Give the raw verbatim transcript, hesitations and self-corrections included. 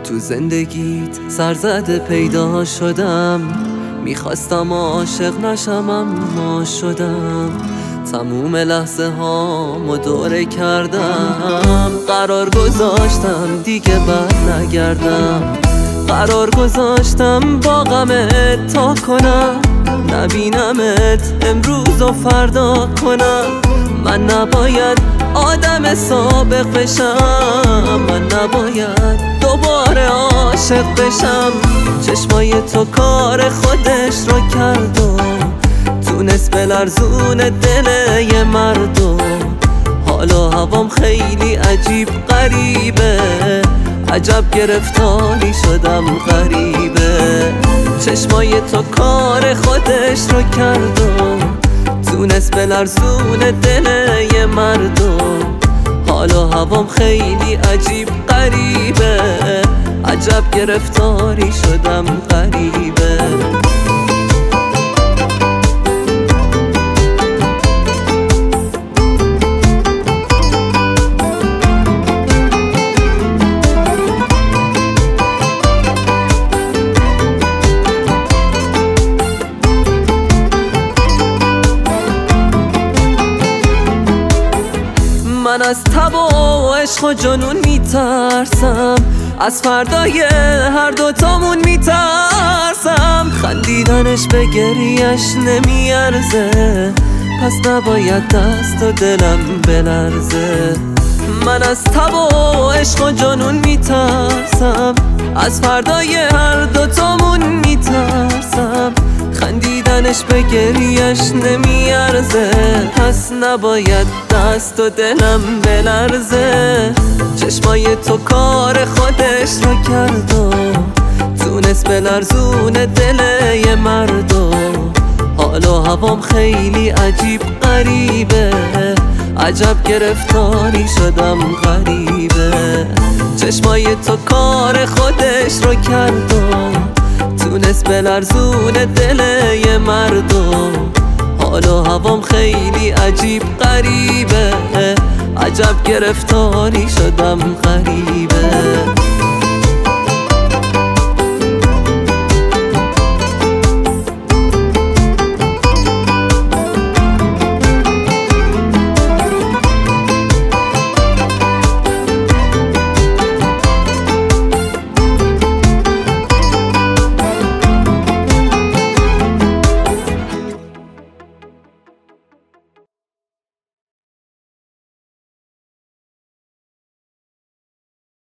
تو زندگیت سرزده پیدا شدم، میخواستم عاشق نشم اما شدم. تموم لحظه هامو دوره کردم، قرار گذاشتم دیگه بر نگردم. قرار گذاشتم با غمت تا کنم، نبینمت امروز و فردا کنم. من نباید آدم سابق بشم، من نباید دوباره عاشق بشم. چشمای تو کار خودش رو کرد و تونست بلرزون دل یه مردم. حالا هوام خیلی عجیب غریبه، عجب گرفتاری شدم غریبه. چشمای تو کار خودش رو کرد و تونست بلرزون دل یه مردم. حالا هوام خیلی عجیب غریبه، عجب گرفتاری شدم غریبه. من از تب و عشق و جنون میترسم، از فردای هر دوتامون میترسم. خندیدنش به گریه‌اش نمیارزه، پس نباید دست و دلم بلرزه. من از تب و عشق و جنون میترسم، از فردای هر دوتامون میترسم. خندیدنش به گریه‌اش نمیارزه، پس نباید دست و دلم بلرزه. چشمای تو کار خودش رو کرد و تونست بلرزون دل یه مردم. حالا هوام خیلی عجیب غریبه، عجب گرفتاری شدم غریبه. چشمای تو کار خودش رو کرد و تونست بلرزون دل یه مردم. حالا هوام خیلی عجیب غریبه، عجب گرفتاری شدم غریبه.